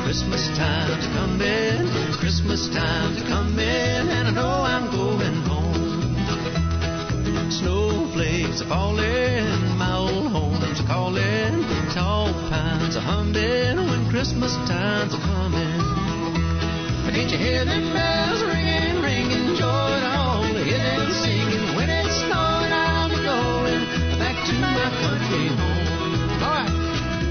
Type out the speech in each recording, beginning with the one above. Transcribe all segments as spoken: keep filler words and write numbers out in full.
Christmas time's coming, Christmas time's coming, and I know I'm going home. Snowflakes are falling, my old home's calling, tall pines are humming when Christmas time's coming. But can't you hear them bells ringing, ringing, joy to all, hear them singing, when it's snowing I'm going back to my country home. All right.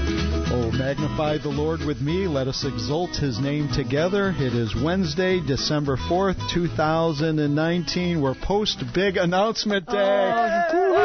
Oh, magnify the Lord with me. Let us exalt his name together. It is Wednesday, December fourth, two thousand nineteen. We're post big announcement day.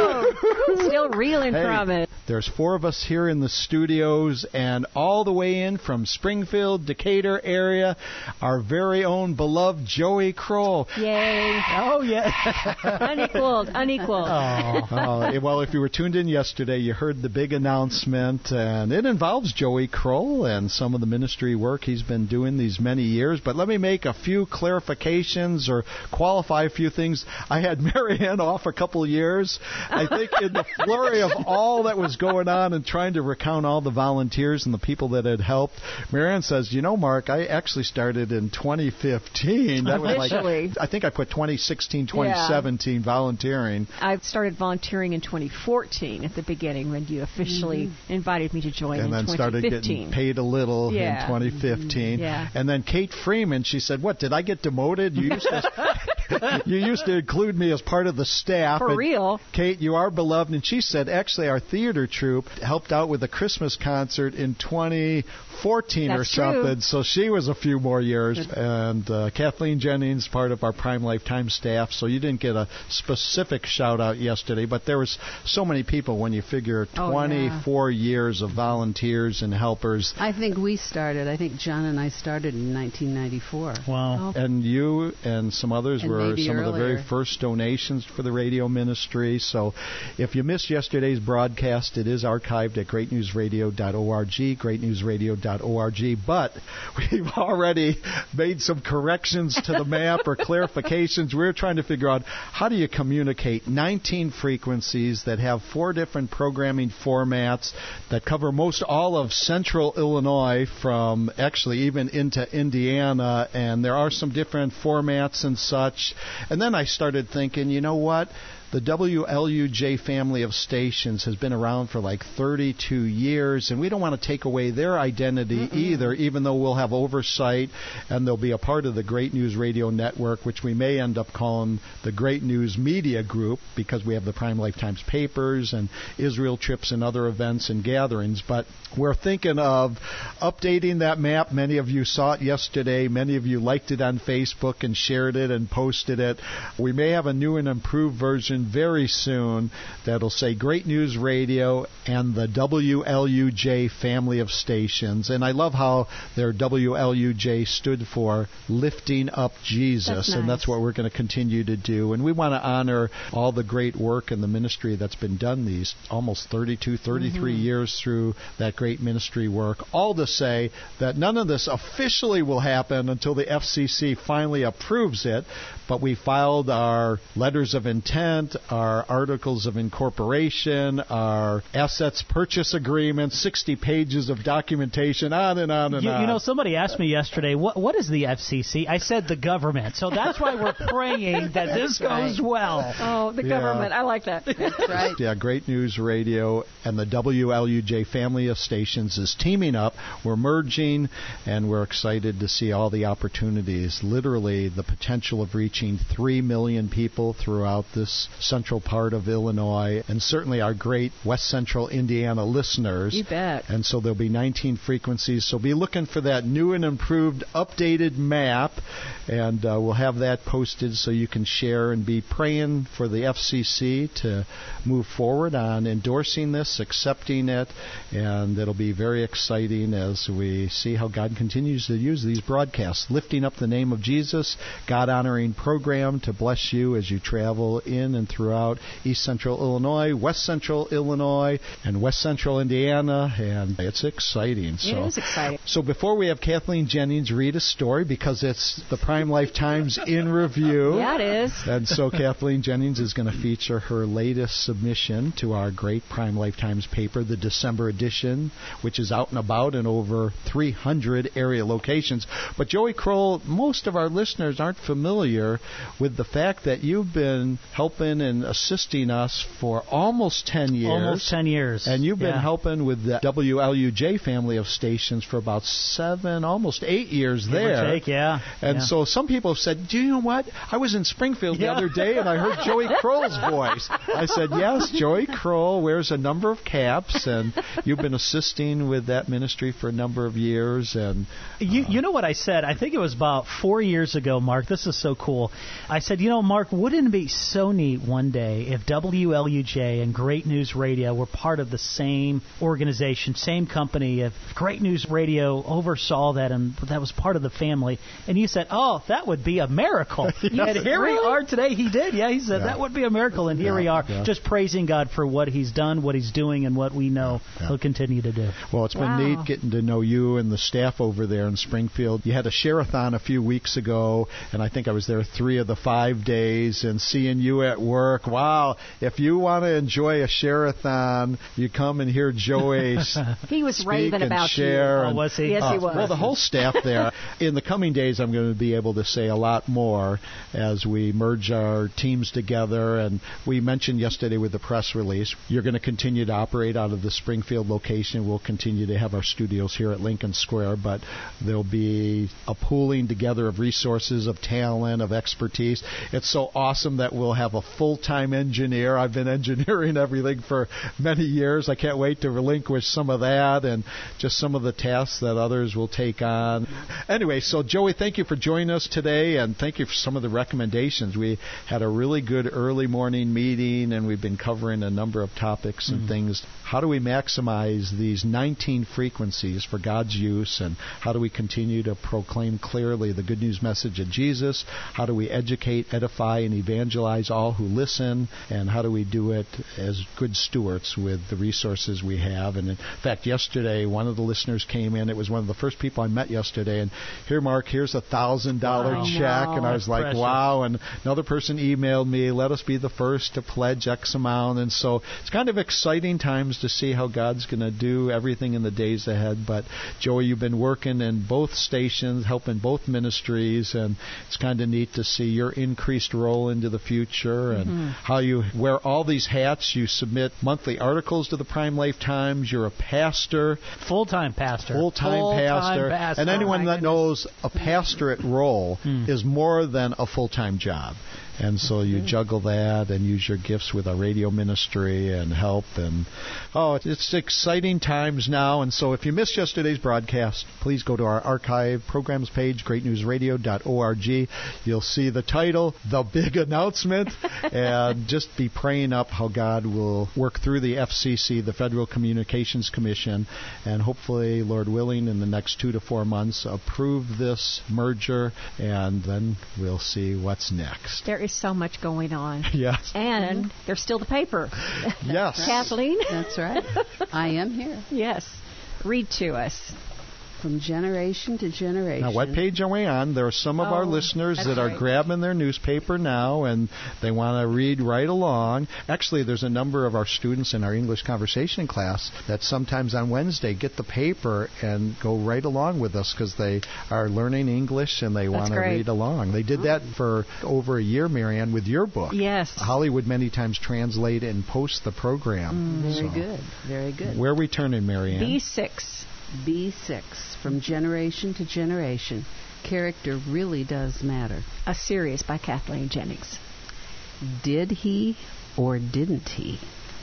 Oh, still reeling hey, from it. There's four of us here in the studios, and all the way in from Springfield, Decatur area, our very own beloved Joey Kroll. Yay. Oh, yeah. Unequaled, unequaled. Oh. oh, well, if you were tuned in yesterday, you heard the big announcement, and it involves Joey Kroll and some of the ministry work he's been doing these many years. But let me make a few clarifications or qualify a few things. I had Marianne off a couple years. I think in the flurry of all that was going on and trying to recount all the volunteers and the people that had helped, Marianne says, you know, Mark, I actually started in twenty fifteen. That was like, I think I put twenty sixteen, twenty seventeen yeah. volunteering. I started volunteering in twenty fourteen at the beginning when you officially mm-hmm. invited me to join and in then started getting paid a little yeah. in twenty fifteen. Mm-hmm. Yeah. And then Kate Freeman, she said, what, did I get demoted? You used to, you used to include me as part of the staff. For and real. Kate, you are beloved. And she said, actually, our theater troupe helped out with a Christmas concert in twenty fourteen That's or something. True. So she was a few more years. And uh, Kathleen Jennings, part of our Prime Lifetime staff. So you didn't get a specific shout out yesterday, but there was so many people when you figure twenty-four oh, yeah. years of volunteers and helpers. I think we started. I think John and I started in nineteen ninety-four. Wow. Oh. And you and some others and were some earlier. of the very first donations for the radio ministry. So if you missed yesterday's broadcast, it is archived at great news radio dot org, great news radio dot org. But we've already made some corrections to the map or clarifications. We're trying to figure out how do you communicate nineteen frequencies that have four different programming formats that cover most all of central Illinois from actually even into Indiana, and there are some different formats and such. And then I started thinking, you know what? The W L U J family of stations has been around for like thirty-two years, and we don't want to take away their identity Mm-mm. either, even though we'll have oversight and they'll be a part of the Great News Radio Network, which we may end up calling the Great News Media Group because we have the Prime Lifetimes papers and Israel trips and other events and gatherings. But we're thinking of updating that map. Many of you saw it yesterday. Many of you liked it on Facebook and shared it and posted it. We may have a new and improved version very soon that'll say Great News Radio and the W L U J family of stations. And I love how their W L U J stood for Lifting Up Jesus. That's nice. And that's what we're going to continue to do. And we want to honor all the great work and the ministry that's been done these almost thirty-two, thirty-three mm-hmm. years through that great ministry work. All to say that none of this officially will happen until the F C C finally approves it. But we filed our letters of intent, our articles of incorporation, our assets purchase agreement, sixty pages of documentation, on and on and you, on. You know, somebody asked me yesterday, what what is the F C C? I said the government. So that's why we're praying that this goes well. Oh, the yeah. government. I like that. That's right. Yeah, Great News Radio and the W L U J family of stations is teaming up. We're merging, and we're excited to see all the opportunities, literally the potential of reaching three million people throughout this central part of Illinois, and certainly our great West Central Indiana listeners. You bet. And so there'll be nineteen frequencies. So be looking for that new and improved updated map, and uh, we'll have that posted so you can share and be praying for the F C C to move forward on endorsing this, accepting it, and it'll be very exciting as we see how God continues to use these broadcasts, lifting up the name of Jesus, God-honoring program to bless you as you travel in and station throughout East Central Illinois, West Central Illinois, and West Central Indiana, and it's exciting. So, it is exciting. So before we have Kathleen Jennings read a story, because it's the Prime Life Times in review. Yeah, it is. And so Kathleen Jennings is going to feature her latest submission to our great Prime Life Times paper, the December edition, which is out and about in over three hundred area locations. But Joey Kroll, most of our listeners aren't familiar with the fact that you've been helping and assisting us for almost ten years. Almost ten years. And you've been yeah. helping with the W L U J family of stations for about seven, almost eight years Give there. or take, yeah. And yeah. so some people have said, do you know what? I was in Springfield the Yeah. other day and I heard Joey Kroll's voice. I said, yes, Joey Kroll wears a number of caps, and you've been assisting with that ministry for a number of years. And uh, you, you know what I said? I think it was about four years ago, Mark. This is so cool. I said, you know, Mark, wouldn't it be so neat one day if W L U J and Great News Radio were part of the same organization, same company, if Great News Radio oversaw that and that was part of the family? And you said, oh, that would be a miracle. Yes, and here really? we are today. He did. Yeah, he said Yeah. that would be a miracle. And here Yeah, we are, yeah. just praising God for what he's done, what he's doing, and what we know Yeah. he'll continue to do. Well, it's been Wow. neat getting to know you and the staff over there in Springfield. You had a share-a-thon a few weeks ago, and I think I was there three of the five days, and seeing you at work. Wow, if you want to enjoy a share-a-thon, you come and hear Joey He was speak raving and about share. Oh, and- was he? Yes, Uh, he was. Well, the whole staff there. In the coming days, I'm going to be able to say a lot more as we merge our teams together. And we mentioned yesterday with the press release, you're going to continue to operate out of the Springfield location. We'll continue to have our studios here at Lincoln Square, but there'll be a pooling together of resources, of talent, of expertise. It's so awesome that we'll have a full-time engineer. I've been engineering everything for many years. I can't wait to relinquish some of that and just some of the tasks that others will take on. Anyway, so Joey, thank you for joining us today, and thank you for some of the recommendations. We had a really good early morning meeting, and we've been covering a number of topics and mm. things. How do we maximize these nineteen frequencies for God's use, and how do we continue to proclaim clearly the good news message of Jesus? How do we educate, edify, and evangelize all who listen, and how do we do it as good stewards with the resources we have? And in fact, yesterday, one of the listeners came in. It was one of the first people I met yesterday, and here, Mark, here's a thousand dollar Wow. check, Wow, and I was like, precious. wow. And another person emailed me, let us be the first to pledge X amount. And so it's kind of exciting times to see how God's going to do everything in the days ahead. But Joey, you've been working in both stations, helping both ministries, and it's kind of neat to see your increased role into the future and Mm-hmm. how you wear all these hats. You submit monthly articles to the Prime Life Times. You're a pastor. Full-time pastor. Full-time, Full-time pastor. pastor. And anyone Oh, that goodness. knows a pastorate role Hmm. is more than a full-time job. And so you juggle that and use your gifts with our radio ministry and help. And, oh, it's exciting times now. And so if you missed yesterday's broadcast, please go to our archive programs page, great news radio dot org. You'll see the title, The Big Announcement, and just be praying up how God will work through the F C C, the Federal Communications Commission, and hopefully, Lord willing, in the next two to four months, approve this merger, and then we'll see what's next. There is so much going on. Yes. And there's still the paper. Yes. Kathleen? That's right. I am here. Yes. Read to us. From generation to generation. Now, what page are we on? There are some of Oh, our listeners that's that are right. grabbing their newspaper now, and they want to read right along. Actually, there's a number of our students in our English conversation class that sometimes on Wednesday get the paper and go right along with us because they are learning English and they want to great. read along. They did that for over a year, Marianne, with your book. Yes. Holly would many times translate and post the program. Very So, good. Very good. Where are we turning, Marianne? B six. B six, from generation to generation. Character really does matter. A series by Kathleen Jennings. Did he or didn't he?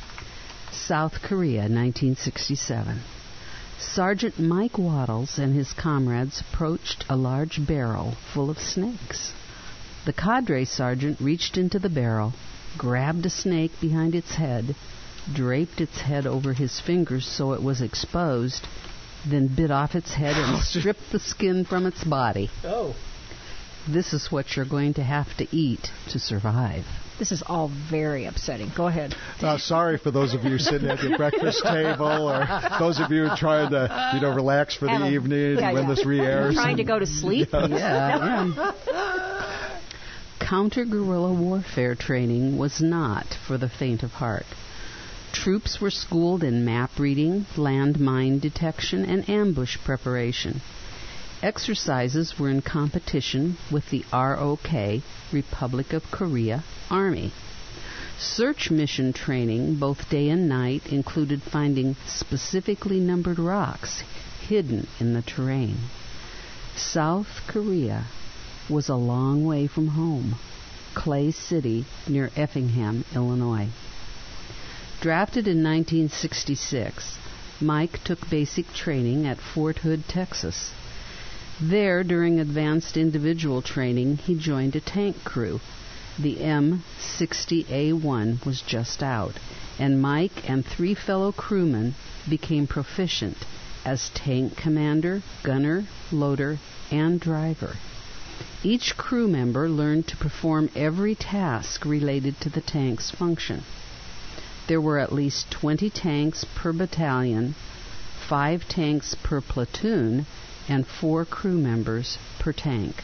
South Korea, nineteen sixty-seven. Sergeant Mike Waddles and his comrades approached a large barrel full of snakes. The cadre sergeant reached into the barrel, grabbed a snake behind its head, draped its head over his fingers so it was exposed, then bit off its head and stripped the skin from its body. Oh. This is what you're going to have to eat to survive. This is all very upsetting. Go ahead. Uh, sorry for those of you sitting at your breakfast table, or those of you trying to, you know, relax for Have the a- evening yeah, when yeah. this re-airs. Trying to go to sleep. Yeah, yeah. Counter-guerrilla warfare training was not for the faint of heart. Troops were schooled in map reading, landmine detection, and ambush preparation. Exercises were in competition with the R O K, Republic of Korea, Army. Search mission training, both day and night, included finding specifically numbered rocks hidden in the terrain. South Korea was a long way from home, Clay City near Effingham, Illinois. Drafted in nineteen sixty-six, Mike took basic training at Fort Hood, Texas. There, during advanced individual training, he joined a tank crew. The M sixty A one was just out, and Mike and three fellow crewmen became proficient as tank commander, gunner, loader, and driver. Each crew member learned to perform every task related to the tank's function. There were at least twenty tanks per battalion, five tanks per platoon, and four crew members per tank.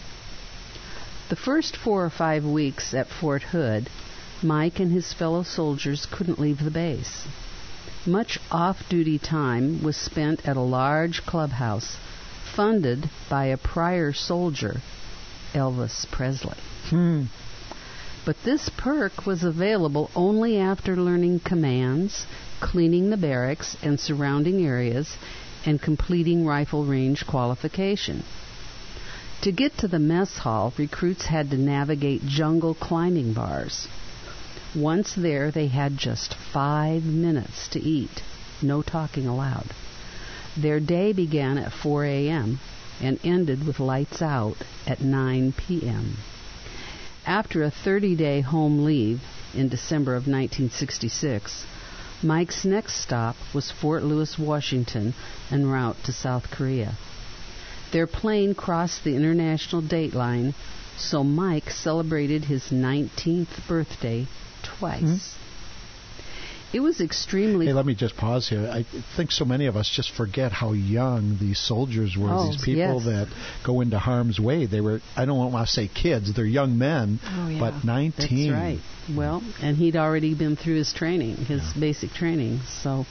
The first four or five weeks at Fort Hood, Mike and his fellow soldiers couldn't leave the base. Much off-duty time was spent at a large clubhouse funded by a prior soldier, Elvis Presley. Hmm. But this perk was available only after learning commands, cleaning the barracks and surrounding areas, and completing rifle range qualification. To get to the mess hall, recruits had to navigate jungle climbing bars. Once there, they had just five minutes to eat, no talking allowed. Their day began at four a.m. and ended with lights out at nine p.m. After a thirty-day home leave in December of nineteen sixty-six, Mike's next stop was Fort Lewis, Washington, en route to South Korea. Their plane crossed the international date line, so Mike celebrated his nineteenth birthday twice. Mm-hmm. It was extremely... Hey, let me just pause here. I think so many of us just forget how young these soldiers were. Oh, these people yes. that go into harm's way. They were, I don't want to say kids, they're young men, Oh, yeah. but nineteen. That's right. Well, and he'd already been through his training, his Yeah. basic training. So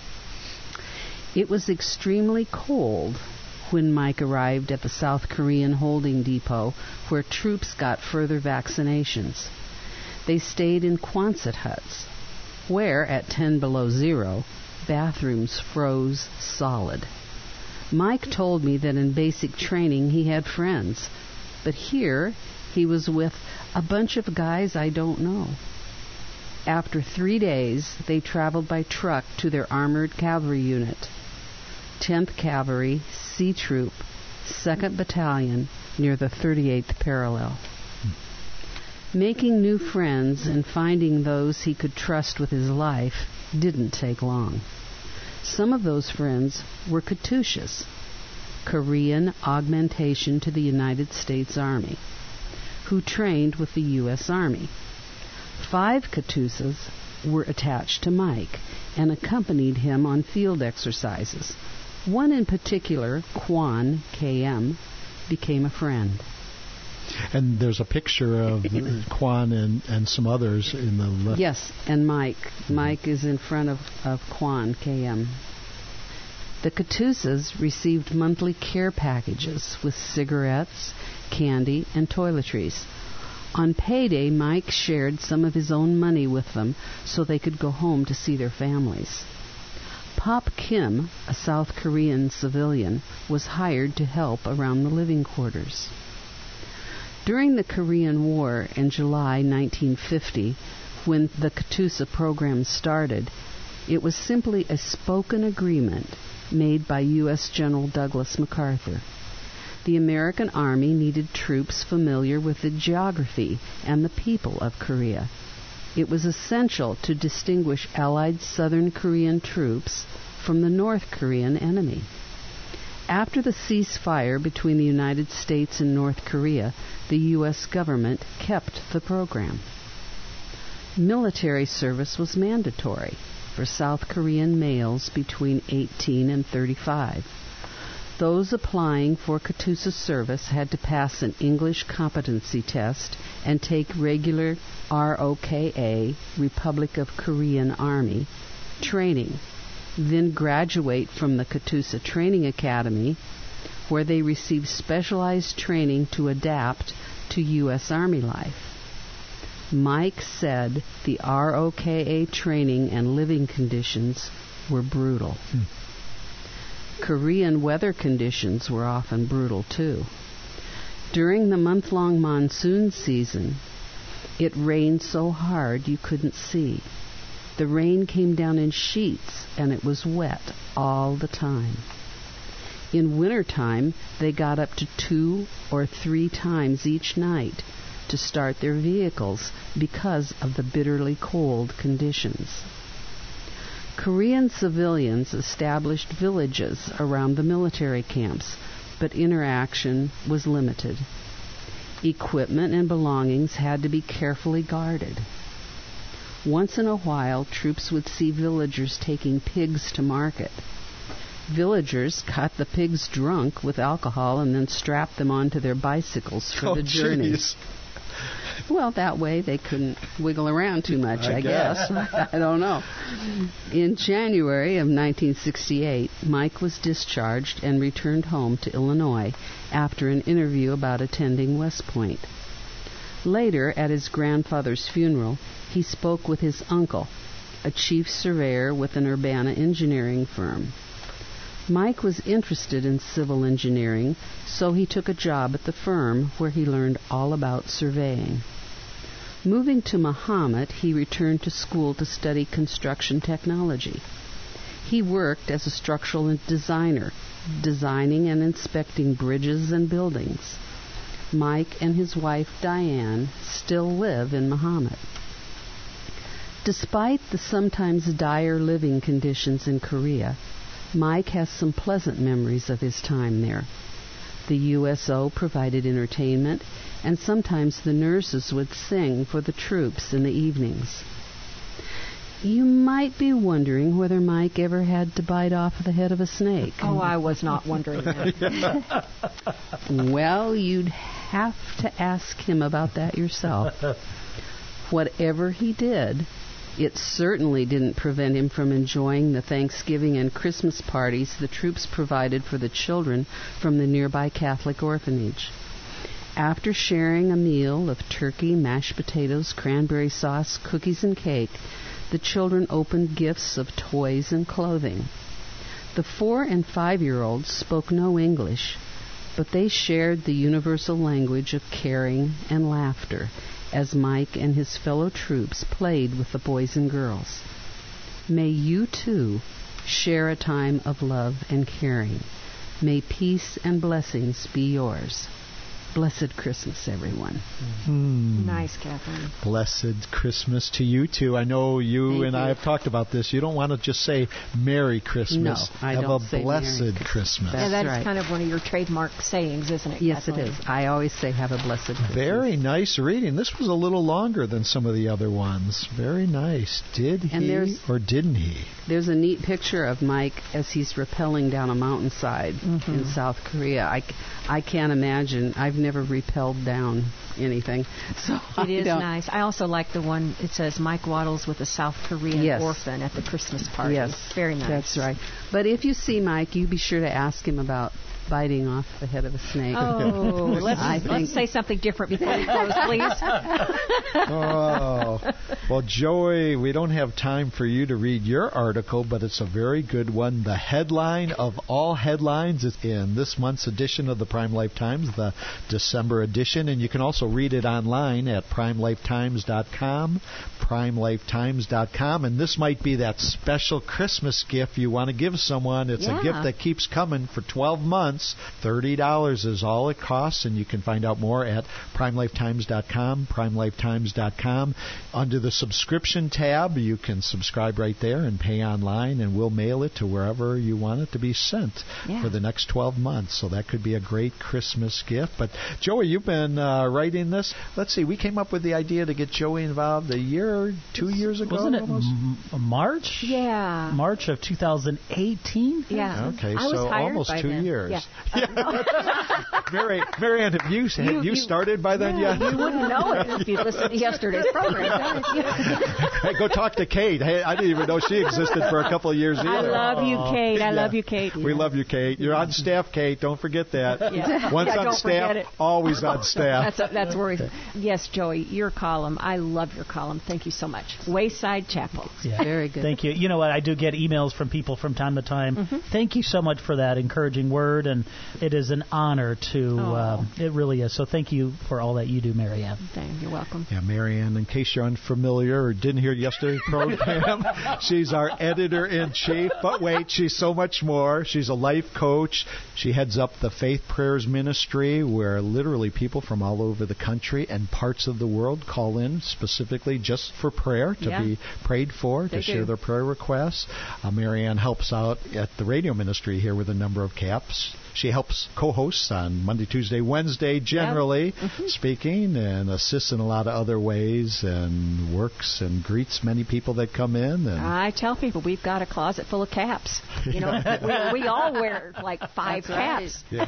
it was extremely cold when Mike arrived at the South Korean holding depot where troops got further vaccinations. They stayed in Quonset huts, where, at ten below zero, bathrooms froze solid. Mike told me that in basic training he had friends, but here he was with a bunch of guys I don't know. After three days, they traveled by truck to their armored cavalry unit, tenth Cavalry, C Troop, second Battalion, near the thirty-eighth parallel. Making new friends and finding those he could trust with his life didn't take long. Some of those friends were Katyushas, Korean augmentation to the United States Army, who trained with the U S Army. Five Katyushas were attached to Mike and accompanied him on field exercises. One in particular, Kwan, K M, became a friend. And there's a picture of Kwan and, and some others in the left. Yes, and Mike. Mike is in front of, of Kwan, K M. The Katyushas received monthly care packages with cigarettes, candy, and toiletries. On payday, Mike shared some of his own money with them so they could go home to see their families. Pop Kim, a South Korean civilian, was hired to help around the living quarters. During the Korean War in July nineteen fifty, when the Katyusha program started, it was simply a spoken agreement made by U S General Douglas MacArthur. The American Army needed troops familiar with the geography and the people of Korea. It was essential to distinguish Allied Southern Korean troops from the North Korean enemy. After the ceasefire between the United States and North Korea, the U S government kept the program. Military service was mandatory for South Korean males between eighteen and thirty-five. Those applying for Catoosa service had to pass an English competency test and take regular R O K A, Republic of Korean Army, training, then graduate from the Catoosa Training Academy, where they receive specialized training to adapt to U S Army life. Mike said the R O K A training and living conditions were brutal. Hmm. Korean weather conditions were often brutal too. During the month-long monsoon season, it rained so hard you couldn't see. The rain came down in sheets and it was wet all the time. In wintertime, they got up to two or three times each night to start their vehicles because of the bitterly cold conditions. Korean civilians established villages around the military camps, but interaction was limited. Equipment and belongings had to be carefully guarded. Once in a while, troops would see villagers taking pigs to market. Villagers got the pigs drunk with alcohol and then strapped them onto their bicycles for oh, the journey. Geez. Well, that way they couldn't wiggle around too much, I, I guess. guess. I don't know. In January of nineteen sixty-eight, Mike was discharged and returned home to Illinois after an interview about attending West Point. Later, at his grandfather's funeral, he spoke with his uncle, a chief surveyor with an Urbana engineering firm. Mike was interested in civil engineering, so he took a job at the firm where he learned all about surveying. Moving to Mahomet, he returned to school to study construction technology. He worked as a structural designer, designing and inspecting bridges and buildings. Mike and his wife Diane still live in Mahomet. Despite the sometimes dire living conditions in Korea, Mike has some pleasant memories of his time there. The U S O provided entertainment, and sometimes the nurses would sing for the troops in the evenings. You might be wondering whether Mike ever had to bite off the head of a snake. Oh, I was not wondering that. Well, you'd have to ask him about that yourself. Whatever he did, it certainly didn't prevent him from enjoying the Thanksgiving and Christmas parties the troops provided for the children from the nearby Catholic orphanage. After sharing a meal of turkey, mashed potatoes, cranberry sauce, cookies, and cake, the children opened gifts of toys and clothing. The four- and five-year-olds spoke no English, but they shared the universal language of caring and laughter as Mike and his fellow troops played with the boys and girls. May you, too, share a time of love and caring. May peace and blessings be yours. Blessed Christmas, everyone. Hmm. Nice, Catherine. Blessed Christmas to you, too. I know you Thank and you. I have talked about this. You don't want to just say Merry Christmas. No, I have don't a say blessed Merry Christmas. Christmas. Yeah, that's right. kind of one of your trademark sayings, isn't it? Yes, it Kathleen? is. I always say have a blessed Christmas. Very nice reading. This was a little longer than some of the other ones. Very nice. Did And he there's- or didn't he? There's a neat picture of Mike as he's rappelling down a mountainside Mm-hmm. in South Korea. I, c- I can't imagine. I've never rappelled down anything. So It is I don't, nice. I also like the one, it says Mike Waddles with a South Korean Yes. orphan at the Christmas party. Yes. Very nice. That's right. But if you see Mike, you be sure to ask him about biting off the head of a snake. Oh, let's, I think- let's say something different before we close, please. Oh, well, Joey, we don't have time for you to read your article, but it's a very good one. The headline of all headlines is in this month's edition of the Prime Life Times, the December edition, and you can also read it online at prime life times dot com, prime life times dot com, and this might be that special Christmas gift you want to give someone. It's Yeah. a gift that keeps coming for twelve months. months. thirty dollars is all it costs, and you can find out more at prime life times dot com, prime life times dot com. Under the subscription tab, you can subscribe right there and pay online, and we'll mail it to wherever you want it to be sent Yeah. for the next twelve months. So that could be a great Christmas gift. But Joey, you've been uh, writing this. Let's see, we came up with the idea to get Joey involved a year, two years ago. Wasn't it almost? m- March? Yeah. March of two thousand eighteen? Yeah. Okay, I was so hired almost by two then. years. Yeah. Mary, Mary Ann, have you, You- have you you- started by then Yeah, yet? you wouldn't know it if you listened to yesterday's program. Hey, go talk to Kate. Hey, I didn't even know she existed for a couple of years either. I love you, Kate. I Yeah. love you, Kate. We love you, Kate. You're on staff, Kate. Don't forget that. Yeah. Once Yeah, on don't staff, forget it. always on staff. That's that's where. we- Yes, Joey, your column. I love your column. Thank you so much. Wayside Chapel. Yeah. Very good. Thank you. You know what? I do get emails from people from time to time. Thank you so much for that encouraging word, and it is an honor to. Oh. Um, it really is. So thank you for all that you do, Mary Ann. Thank you. You're welcome. Yeah, Mary Ann, in case you're unfamiliar or didn't hear yesterday's program, she's our editor-in-chief. But wait, she's so much more. She's a life coach. She heads up the Faith Prayers Ministry, where literally people from all over the country and parts of the world call in specifically just for prayer, to Yeah. be prayed for, They to share do. their prayer requests. Uh, Mary Ann helps out at the radio ministry here with a number of caps. She helps co-hosts on Monday, Tuesday, Wednesday, generally speaking, and assists in a lot of other ways, and works and greets many people that come in. And I tell people we've got a closet full of caps. You know, we, we all wear like five caps. Yeah.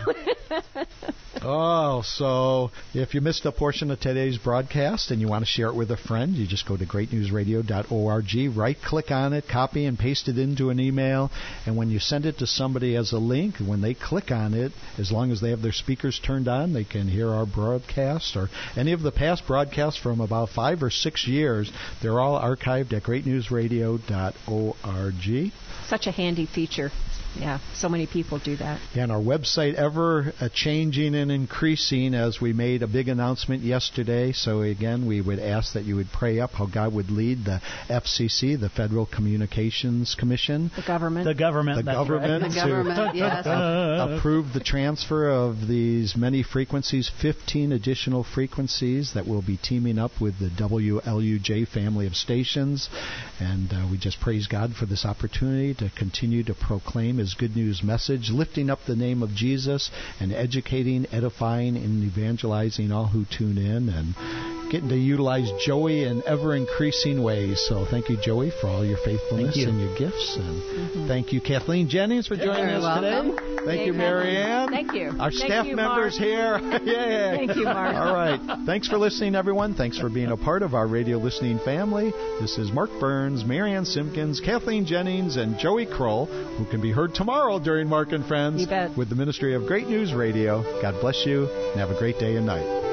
Oh, so if you missed a portion of today's broadcast and you want to share it with a friend, you just go to great news radio dot org, right-click on it, copy and paste it into an email, and when you send it to somebody as a link, when they click on it, as long as they have their speakers turned on, they can hear our broadcast or any of the past broadcasts from about five or six years. They're all archived at great news radio dot org. Such a handy feature. Yeah, so many people do that. And our website ever uh, changing and increasing as we made a big announcement yesterday. So again, we would ask that you would pray up how God would lead the F C C, the Federal Communications Commission, The government. The government. the that's government, Right. The government, to yes. uh, approve the transfer of these many frequencies, fifteen additional frequencies that will be teaming up with the W L U J family of stations. And uh, we just praise God for this opportunity to continue to proclaim His good news message, lifting up the name of Jesus and educating, edifying, and evangelizing all who tune in, and getting to utilize Joey in ever-increasing ways. So thank you, Joey, for all your faithfulness Thank you. and your gifts. And thank you, Kathleen Jennings, for joining You're us welcome. today. Thank Thank you, you. Mary Ann. Thank you. Our Thank staff you, members Mark. here. Yeah. Thank you, Mark. All right. Thanks for listening, everyone. Thanks for being a part of our radio listening family. This is Mark Burns, Mary Ann Simpkins, Kathleen Jennings, and Joey Kroll, who can be heard tomorrow during Mark and Friends You bet. with the Ministry of Great News Radio. God bless you, and have a great day and night.